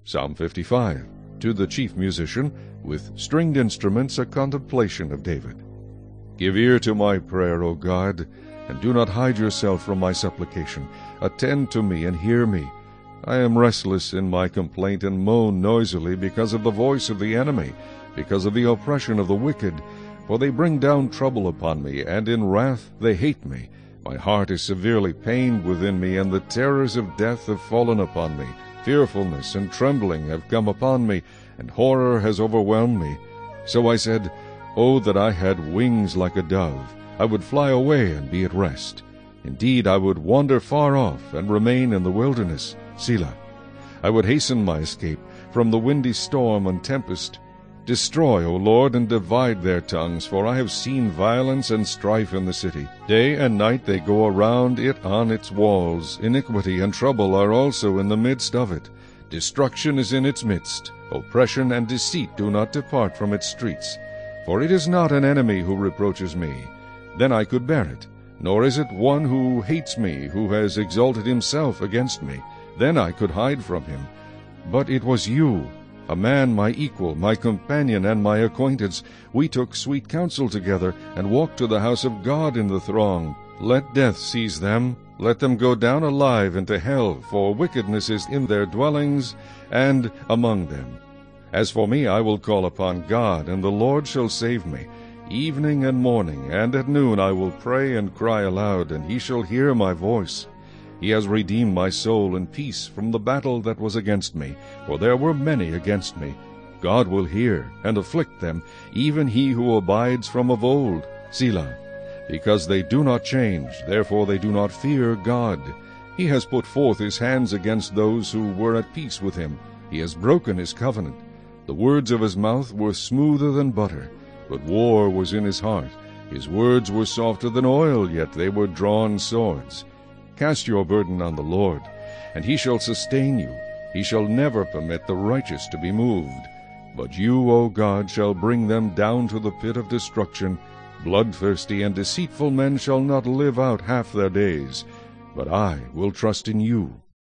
Psalm 55. To the chief musician, with stringed instruments, a contemplation of David. Give ear to my prayer, O God, and do not hide yourself from my supplication. Attend to me and hear me. I am restless in my complaint and moan noisily because of the voice of the enemy, because of the oppression of the wicked. For they bring down trouble upon me, and in wrath they hate me. My heart is severely pained within me, and the terrors of death have fallen upon me. Fearfulness and trembling have come upon me, and horror has overwhelmed me. So I said, Oh, that I had wings like a dove! I would fly away and be at rest. Indeed, I would wander far off and remain in the wilderness. Selah. I would hasten my escape from the windy storm and tempest. Destroy, O Lord, and divide their tongues, for I have seen violence and strife in the city. Day and night they go around it on its walls. Iniquity and trouble are also in the midst of it. Destruction is in its midst. Oppression and deceit do not depart from its streets. For it is not an enemy who reproaches me. Then I could bear it. Nor is it one who hates me, who has exalted himself against me. Then I could hide from him. But it was you, a man my equal, my companion, and my acquaintance. We took sweet counsel together, and walked to the house of God in the throng. Let death seize them. Let them go down alive into hell, for wickedness is in their dwellings and among them. As for me, I will call upon God, and the Lord shall save me. Evening and morning, and at noon I will pray and cry aloud, and he shall hear my voice. He has redeemed my soul in peace from the battle that was against me, for there were many against me. God will hear and afflict them, even he who abides from of old. Selah. Because they do not change, therefore they do not fear God. He has put forth his hands against those who were at peace with him. He has broken his covenant. The words of his mouth were smoother than butter, but war was in his heart. His words were softer than oil, yet they were drawn swords. Cast your burden on the Lord, and he shall sustain you. He shall never permit the righteous to be moved. But you, O God, shall bring them down to the pit of destruction. Bloodthirsty and deceitful men shall not live out half their days. But I will trust in you.